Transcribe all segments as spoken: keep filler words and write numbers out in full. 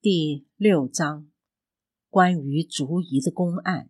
第六章，关于卒夷的公案。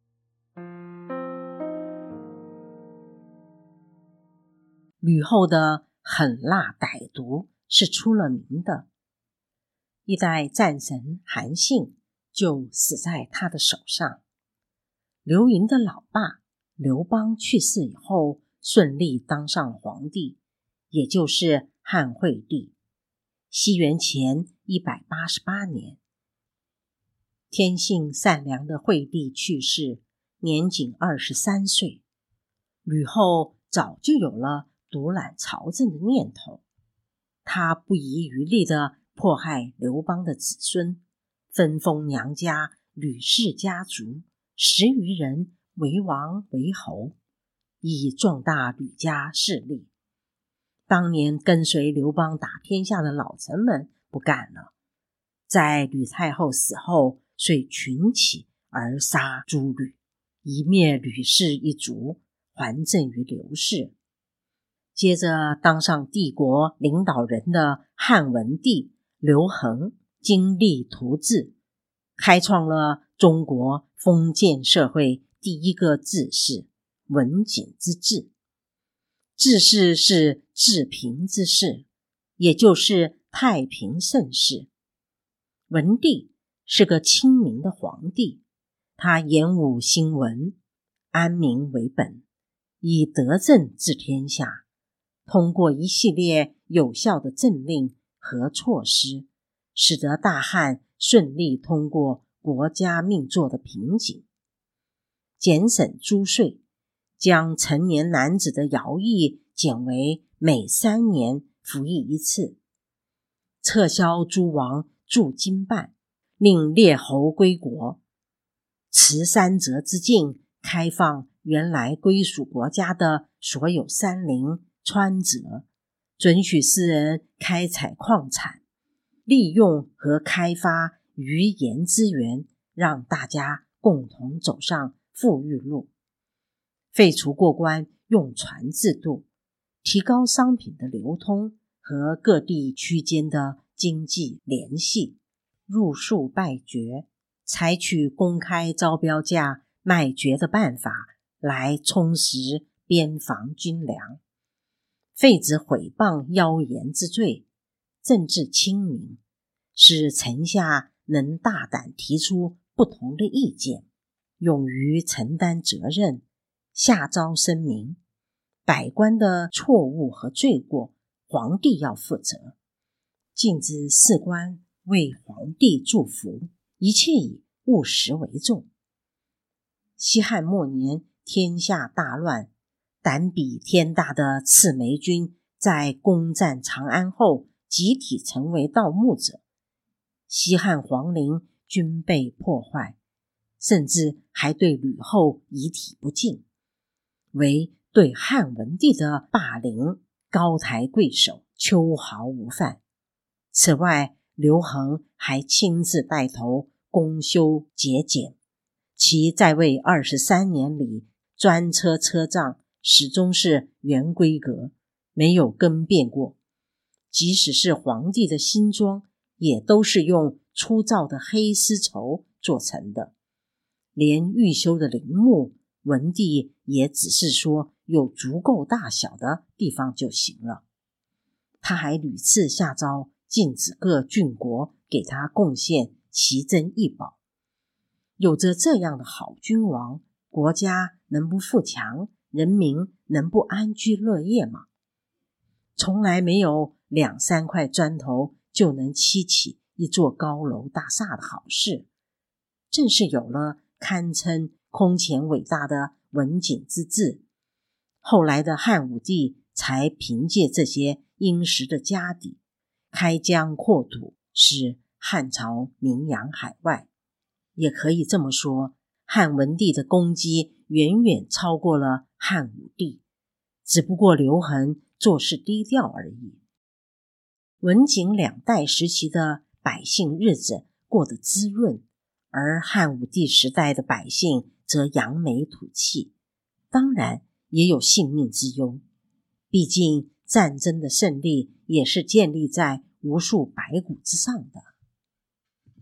吕后的狠辣歹毒是出了名的，一代战神韩信就死在他的手上。刘盈的老爸刘邦去世以后，顺利当上皇帝，也就是汉惠帝。西元前一百八十八年，天性善良的惠帝去世，年仅二十三岁。吕后早就有了独揽朝政的念头，她不遗余力地迫害刘邦的子孙，分封娘家吕氏家族十余人为王为侯，以壮大吕家势力。当年跟随刘邦打天下的老臣们不干了，在吕太后死后，遂群起而杀诸吕，以灭吕氏一族，还政于刘氏。接着当上帝国领导人的汉文帝刘恒精力图治，开创了中国封建社会第一个治世文景之治。治世是治平之事，也就是太平盛世。文帝是个亲民的皇帝，他严武兴文，安民为本，以德政治天下，通过一系列有效的政令和措施，使得大汉顺利通过国家命作的瓶颈。减省租税，将成年男子的徭役减为每三年服役一次，撤销诸王驻京办，令列侯归国，持三泽之境，开放原来归属国家的所有山林川泽，准许私人开采矿产，利用和开发渔盐资源，让大家共同走上富裕路。废除过关用船制度，提高商品的流通和各地区间的经济联系，入数败爵，采取公开招标价卖爵的办法来充实边防军粮，废止毁谤妖言之罪，政治清明，使臣下能大胆提出不同的意见，勇于承担责任，下诏声明，百官的错误和罪过，皇帝要负责。禁止士官为皇帝祝福，一切以务实为重。西汉末年，天下大乱，胆比天大的赤眉军在攻占长安后，集体成为盗墓者，西汉皇陵均被破坏，甚至还对吕后遗体不敬，为对汉文帝的霸凌高抬贵手，秋毫无犯。此外，刘恒还亲自带头公修节俭，其在位二十三年里，专车车仗始终是原规格，没有更变过。即使是皇帝的新装，也都是用粗糙的黑丝绸做成的，连御修的陵墓，文帝也只是说有足够大小的地方就行了。他还屡次下诏禁止各郡国给他贡献奇珍异宝。有着这样的好君王，国家能不富强，人民能不安居乐业吗？从来没有两三块砖头就能砌起一座高楼大厦的好事，正是有了堪称空前伟大的文景之治，后来的汉武帝才凭借这些殷实的家底，开疆扩土，使汉朝名扬海外。也可以这么说，汉文帝的功绩远远超过了汉武帝，只不过刘恒做事低调而已。文景两代时期的百姓日子过得滋润，而汉武帝时代的百姓则扬眉吐气，当然也有性命之忧。毕竟战争的胜利也是建立在无数白骨之上的。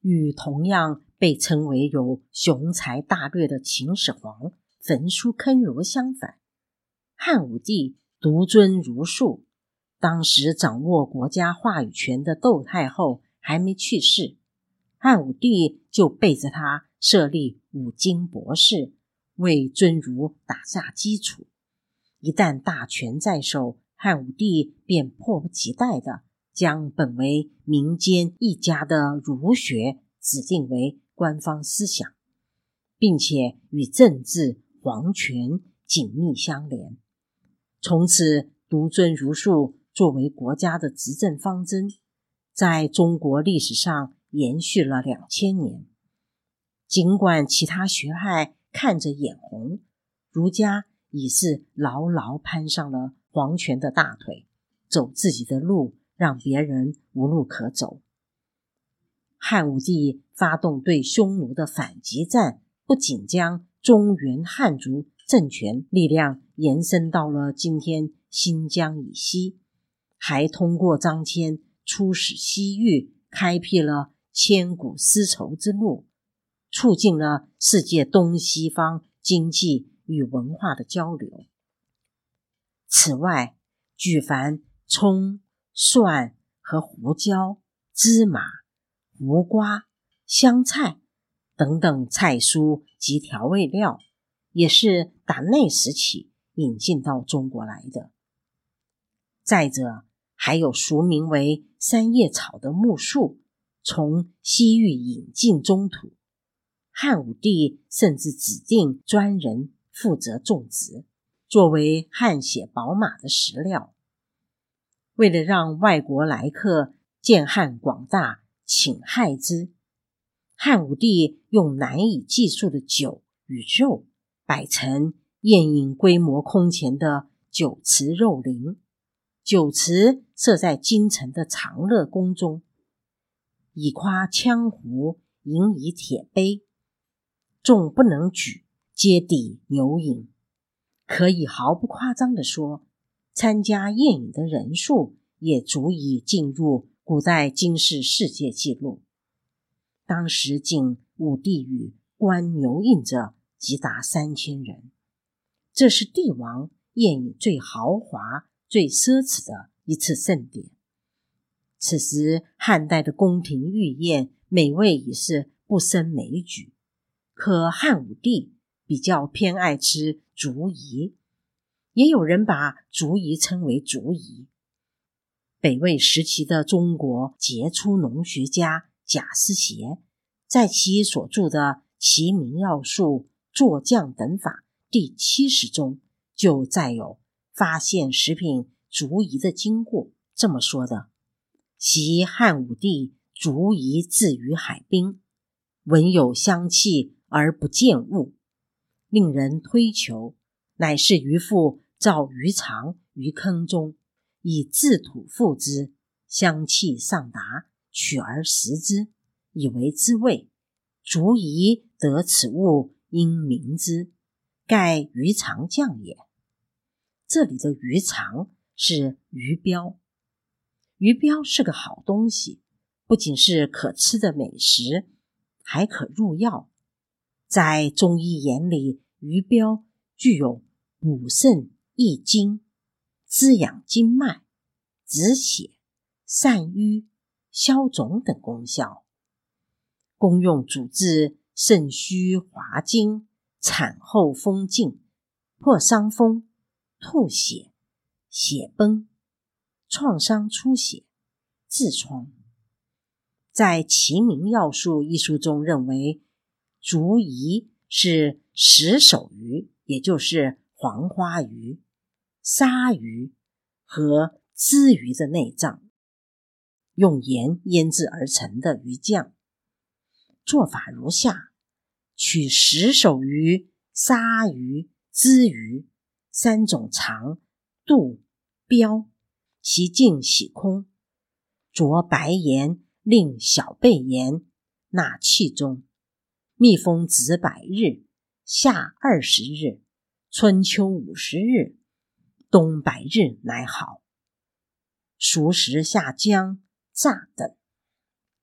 与同样被称为有雄才大略的秦始皇焚书坑儒相反，汉武帝独尊儒术。当时掌握国家话语权的窦太后还没去世，汉武帝就背着他设立五经博士，为尊儒打下基础。一旦大权在手，汉武帝便迫不及待地将本为民间一家的儒学指定为官方思想，并且与政治皇权紧密相连。从此独尊儒术作为国家的执政方针，在中国历史上延续了两千年。尽管其他学派看着眼红，儒家已是牢牢攀上了皇权的大腿，走自己的路，让别人无路可走。汉武帝发动对匈奴的反击战，不仅将中原汉族政权力量延伸到了今天新疆以西，还通过张骞出使西域，开辟了千古丝绸之路，促进了世界东西方经济与文化的交流。此外，举凡葱、蒜和胡椒、芝麻、胡瓜、香菜等等菜蔬及调味料，也是打那时起引进到中国来的。再者，还有俗名为三叶草的木树，从西域引进中土。汉武帝甚至指定专人负责种植，作为汗血宝马的食料。为了让外国来客见汉广大，请害之，汉武帝用难以计数的酒与肉摆成宴饮规模空前的酒池肉林。酒池设在京城的长乐宫中，以夸羌胡，饮以铁杯，众不能举，皆抵牛饮。可以毫不夸张地说，参加宴饮的人数也足以进入古代金氏世界纪录。当时仅武帝与观牛饮者即达三千人，这是帝王宴饮最豪华最奢侈的一次盛典。此时汉代的宫廷御宴美味已是不胜枚举，可汉武帝比较偏爱吃竹夷，也有人把竹夷称为竹夷。北魏时期的中国杰出农学家贾思勰在其所著的《齐民要术》作酱等法第七十中就载有发现食品竹夷的经过，这么说的：昔汉武帝竹夷置于海滨，闻有香气而不见物，令人推求，乃是渔妇造鱼肠于坑中，以自土覆之，香气上达，取而食之，以为滋味。竹夷得此物，因名之，盖鱼肠酱也。这里的鱼肠是鱼膘。鱼膘是个好东西，不仅是可吃的美食，还可入药。在中医眼里，鱼膘具有补肾益精、滋养经脉、止血、散瘀、消肿等功效，功用主治肾虚滑精、产后风劲、破伤风、吐血、血崩、创伤出血、痔疮。在《齐民要术》一书中认为，竹夷是石首鱼，也就是黄花鱼、鲨鱼和鲻鱼的内脏，用盐腌制而成的鱼酱。做法如下：取石首鱼、鲨鱼、鲻鱼三种肠、肚、膘，其净洗空，着白盐令小贝盐，纳器中，密封止百日，夏二十日，春秋五十日，冬百日乃好。熟时下姜、炸等。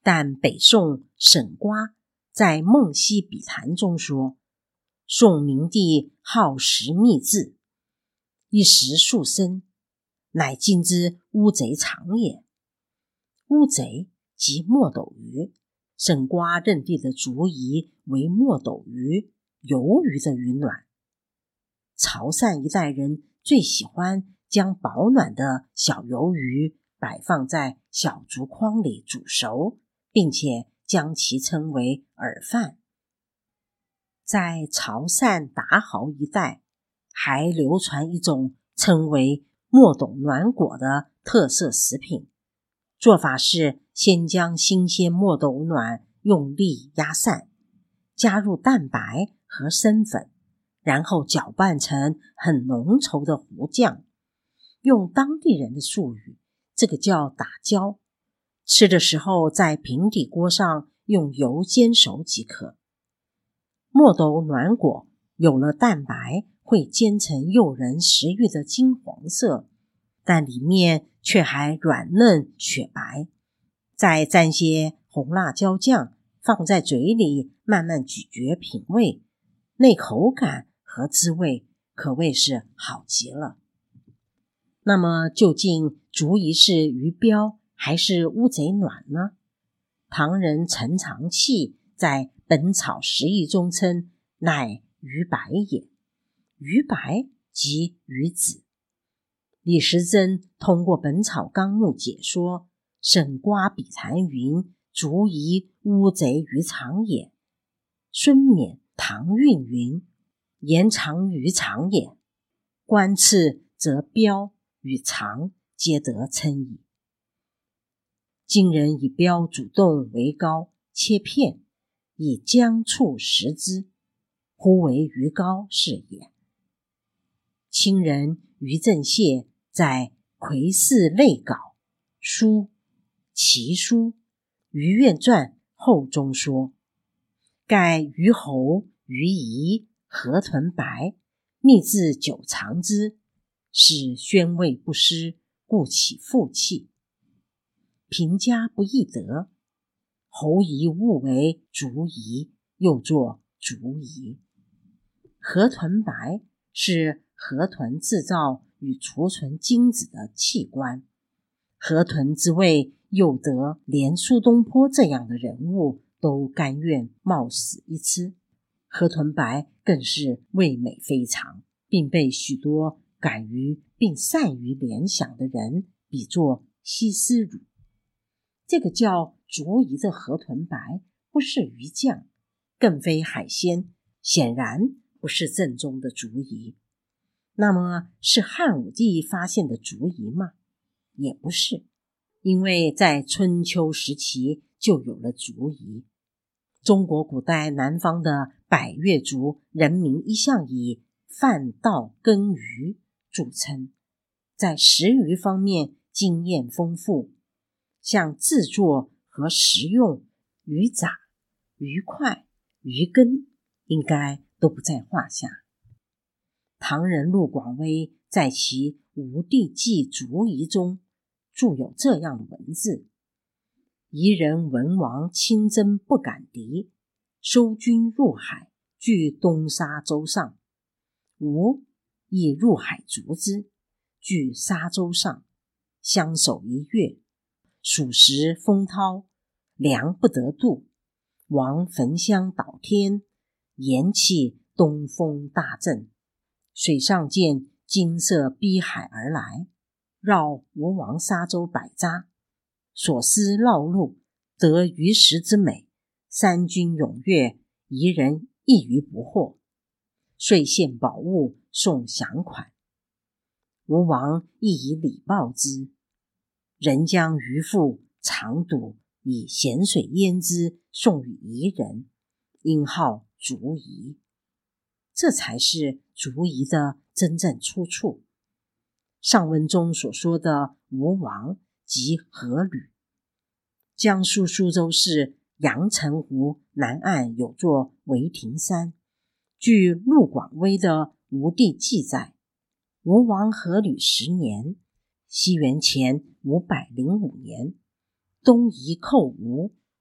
但北宋沈瓜在《梦溪笔谈》中说，宋明帝好食蜜雉，一食数升，乃今之乌贼肠也。乌贼即墨斗鱼，沈瓜认定的竹夷为墨斗鱼、鱿鱼的鱼卵。潮汕一带人最喜欢将保暖的小鱿鱼摆放在小竹筐里煮熟，并且将其称为饵饭。在潮汕达豪一带还流传一种称为墨斗暖果的特色食品，做法是先将新鲜墨斗卵用力压散，加入蛋白和生粉，然后搅拌成很浓稠的糊酱，用当地人的术语，这个叫打胶。吃的时候在平底锅上用油煎熟即可。墨斗暖果有了蛋白，会煎成诱人食欲的金黄色，但里面却还软嫩雪白。再蘸些红辣椒酱，放在嘴里慢慢咀嚼品味，那口感和滋味可谓是好极了。那么究竟竹夷是鱼标还是乌贼卵呢？唐人陈长器在《本草拾遗》中称乃鱼白也，鱼白即鱼子。李时珍通过《本草纲目》解说，沈瓜笔谈云：竹夷乌贼鱼肠也。孙冕唐韵云：言长鱼肠也。观次则标与肠皆得称矣。今人以标主动为膏，切片，以姜醋食之，忽为鱼膏是也。清人于正燮在《魁寺类稿书奇书鱼苑传后中说，盖鱼喉、鱼夷、河豚白，秘制久藏之，使宣味不失，故起复气。评价不易得，侯夷误为竹夷，又作竹夷。河豚白是河豚制造与储存精子的器官，河豚之味又得连苏东坡这样的人物都甘愿冒死一吃。河豚白更是味美非常，并被许多敢于并善于联想的人比作西施乳。这个叫竹夷的河豚白不是鱼酱，更非海鲜，显然不是正宗的竹夷。那么是汉武帝发现的竹夷吗？也不是，因为在春秋时期就有了竹夷。中国古代南方的百越族人民一向以贩稻耕渔著称，在食鱼方面经验丰富，像制作和食用鱼杂、鱼块、鱼羹应该都不在话下。唐人陆广微在其《吴地记竹夷》中著有这样的文字：夷人文王亲征不敢敌，收军入海，据东沙洲上。吴亦入海逐之，据沙洲上，相守一月。属时风涛，粮不得渡，王焚香倒天，言气东风大震，水上见金色逼海而来，绕吴王沙洲百匝，所思绕路，得鱼食之美，三军踊跃，夷人一鱼不获，遂献宝物送降款。吴王亦以礼报之，人将鱼腹长肚以咸水腌之，送与夷人，因号竹夷。这才是竹夷的真正出处。上文中所说的吴王即阖闾。江苏苏州市阳澄湖南岸有座维亭山，据陆广微的《吴地记》载，吴王阖闾十年，西元前五百零五年，东夷寇吴，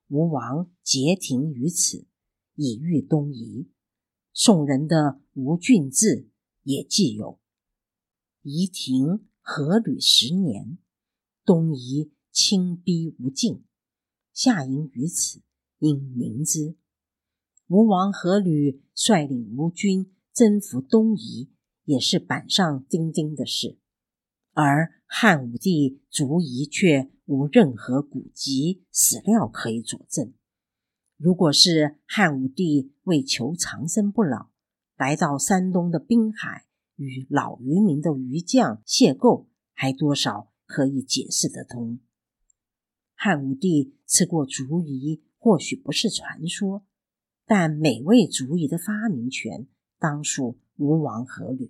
吴王结庭于此，以御东夷。宋人的吴郡志也记有：夷庭阖闾十年，东夷侵逼无尽，下营于此，应明之。吴王阖闾率领吴军征服东夷，也是板上钉钉的事。而汉武帝逐夷却无任何古籍史料可以佐证。如果是汉武帝为求长生不老，来到山东的滨海，与老渔民的渔匠邂逅，还多少可以解释得通。汉武帝吃过竹夷或许不是传说，但美味竹夷的发明权当属吴王阖闾。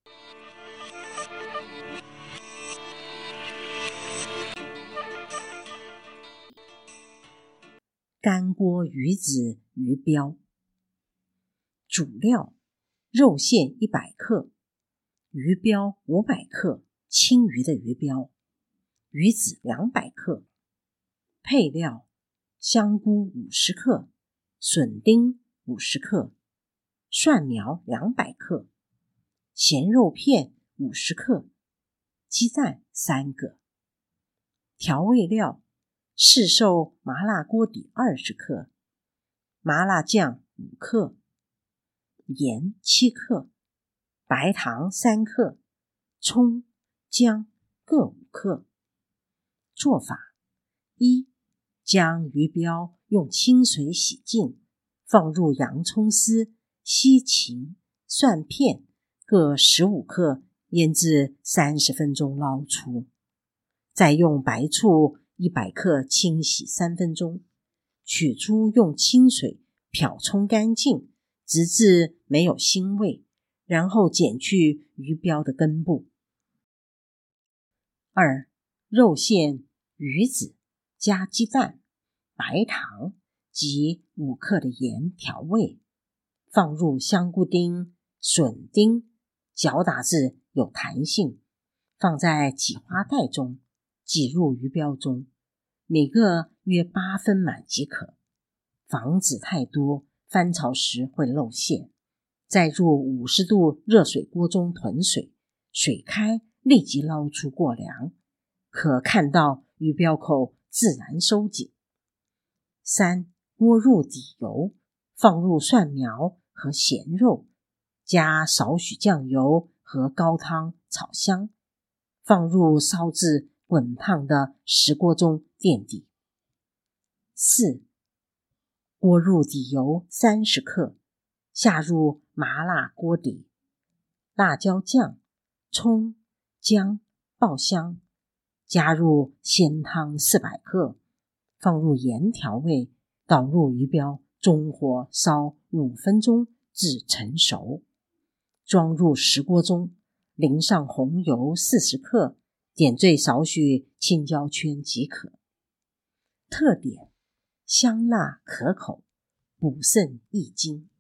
干锅鱼子鱼标。主料：肉馅一百克，鱼标五百克，青鱼的鱼标，鱼子两百克。配料：香菇五十克，笋丁五十克，蒜苗两百克，咸肉片五十克，鸡蛋三个。调味料：市售麻辣锅底二十克，麻辣酱五克，盐七克，白糖三克，葱姜各五克。做法：一、将鱼标用清水洗净，放入洋葱丝、西芹、蒜片各十五克，腌制三十分钟捞出，再用白醋一百克清洗三分钟，取出用清水漂冲干净，直至没有腥味，然后剪去鱼标的根部。二、肉馅、鱼子加鸡蛋、白糖及五克的盐调味，放入香菇丁、笋丁，搅打至有弹性，放在挤花袋中，挤入鱼标中，每个约八分满即可，防止太多，翻炒时会漏馅。再入五十度热水锅中囤水，水开立即捞出过凉，可看到鱼标口自然收紧。三、锅入底油，放入蒜苗和咸肉，加少许酱油和高汤炒香，放入烧至滚烫的石锅中垫底。四、锅入底油三十克，下入麻辣锅底，辣椒酱、葱、姜爆香，加入鲜汤四百克，放入盐调味，倒入鱼标，中火烧五分钟至成熟，装入石锅中，淋上红油四十克，点缀少许青椒圈即可。特点：香辣可口，补肾益精。